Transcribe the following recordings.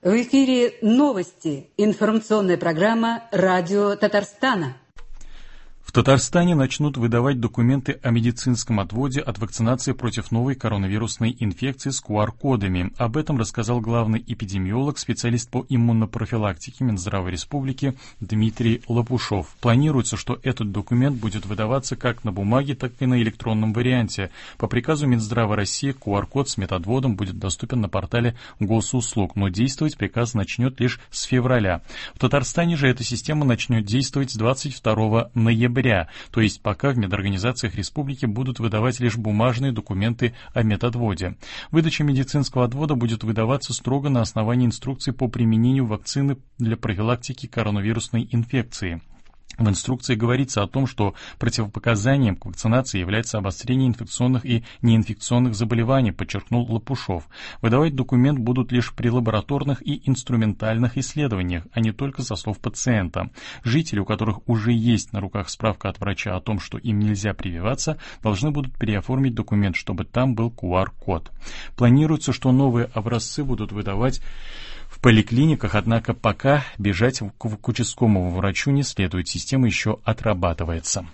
В эфире новости. Информационная программа «Радио Татарстана». В Татарстане начнут выдавать документы о медицинском отводе от вакцинации против новой коронавирусной инфекции с QR-кодами. Об этом рассказал главный эпидемиолог, специалист по иммунопрофилактике Минздрава Республики Дмитрий Лопушов. Планируется, что этот документ будет выдаваться как на бумаге, так и на электронном варианте. По приказу Минздрава России QR-код с медотводом будет доступен на портале госуслуг, но действовать приказ начнет лишь с февраля. В Татарстане же эта система начнет действовать с 22 ноября. То есть пока в медорганизациях республики будут выдавать лишь бумажные документы о медотводе. Выдача медицинского отвода будет выдаваться строго на основании инструкций по применению вакцины для профилактики коронавирусной инфекции. В инструкции говорится о том, что противопоказанием к вакцинации является обострение инфекционных и неинфекционных заболеваний, подчеркнул Лопушов. Выдавать документ будут лишь при лабораторных и инструментальных исследованиях, а не только со слов пациента. Жители, у которых уже есть на руках справка от врача о том, что им нельзя прививаться, должны будут переоформить документ, чтобы там был QR-код. Планируется, что новые образцы будут выдавать в поликлиниках, однако пока бежать к участковому врачу не следует, система еще отрабатывается.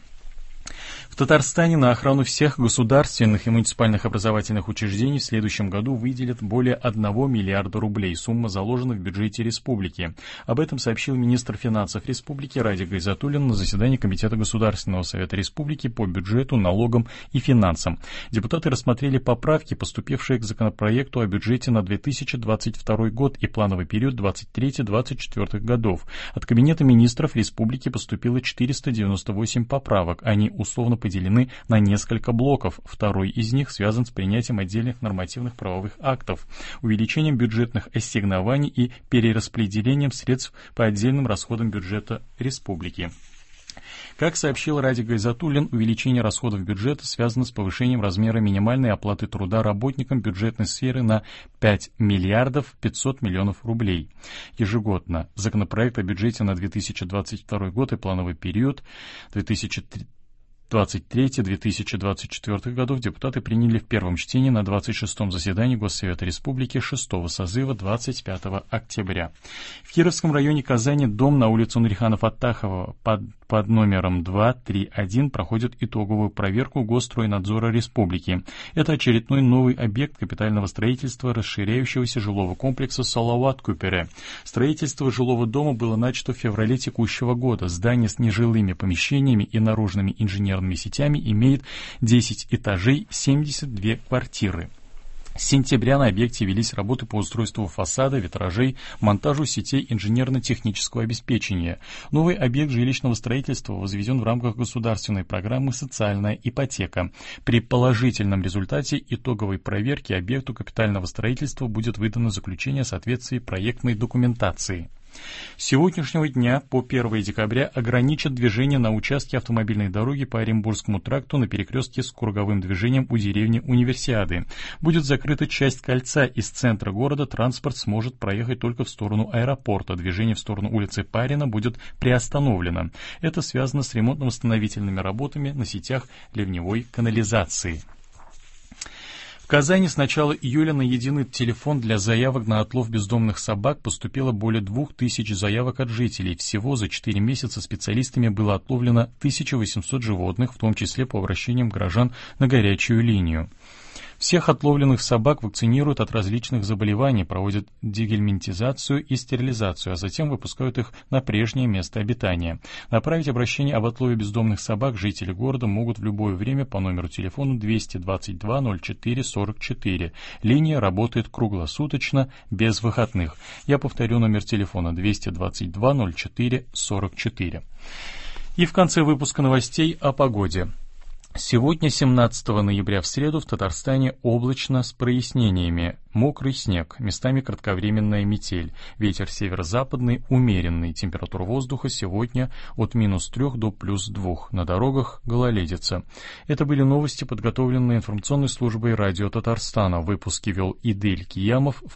В Татарстане на охрану всех государственных и муниципальных образовательных учреждений в следующем году выделят более 1 миллиарда рублей. Сумма заложена в бюджете республики. Об этом сообщил министр финансов республики Радик Гайзатуллин на заседании Комитета Государственного совета республики по бюджету, налогам и финансам. Депутаты рассмотрели поправки, поступившие к законопроекту о бюджете на 2022 год и плановый период 2023-2024 годов. От Кабинета министров республики поступило 498 поправок. Они условно поделены на несколько блоков. Второй из них связан с принятием отдельных нормативных правовых актов, увеличением бюджетных ассигнований и перераспределением средств по отдельным расходам бюджета республики. Как сообщил Радик Гайзатуллин, увеличение расходов бюджета связано с повышением размера минимальной оплаты труда работникам бюджетной сферы на 5 миллиардов 500 миллионов рублей ежегодно. Законопроект о бюджете на 2022 год и плановый период 2023-2024 годов депутаты приняли в первом чтении на 26-м заседании Госсовета Республики 6-го созыва 25 октября. В Кировском районе Казани дом на улице Нуриханов Аттахова под номером 231 проходит итоговую проверку Госстройнадзора Республики. Это очередной новый объект капитального строительства расширяющегося жилого комплекса Салауат-Купере. Строительство жилого дома было начато в феврале текущего года. Здание с нежилыми помещениями и наружными инженерными сетями имеет 10 этажей, 72 квартиры. С сентября на объекте велись работы по устройству фасада, витражей, монтажу сетей инженерно-технического обеспечения. Новый объект жилищного строительства возведен в рамках государственной программы «Социальная ипотека». При положительном результате итоговой проверки объекту капитального строительства будет выдано заключение о соответствии проектной документации. С сегодняшнего дня по 1 декабря ограничат движение на участке автомобильной дороги по Оренбургскому тракту на перекрестке с круговым движением у деревни Универсиады. Будет закрыта часть кольца из центра города, транспорт сможет проехать только в сторону аэропорта. Движение в сторону улицы Парина будет приостановлено. Это связано с ремонтно-восстановительными работами на сетях ливневой канализации. В Казани с начала июля на единый телефон для заявок на отлов бездомных собак поступило более 2000 заявок от жителей. Всего за 4 месяца специалистами было отловлено 1800 животных, в том числе по обращениям горожан на горячую линию. Всех отловленных собак вакцинируют от различных заболеваний, проводят дегельминтизацию и стерилизацию, а затем выпускают их на прежнее место обитания. Направить обращение об отлове бездомных собак жители города могут в любое время по номеру телефона 222 04 44. Линия работает круглосуточно, без выходных. Я повторю номер телефона 222 04 44. И в конце выпуска новостей о погоде. Сегодня, 17 ноября, в среду, в Татарстане облачно с прояснениями. Мокрый снег, местами кратковременная метель. Ветер северо-западный, умеренный. Температура воздуха сегодня от -3 до +2. На дорогах гололедица. Это были новости, подготовленные информационной службой радио Татарстана. В выпуске вел Идель Киямов.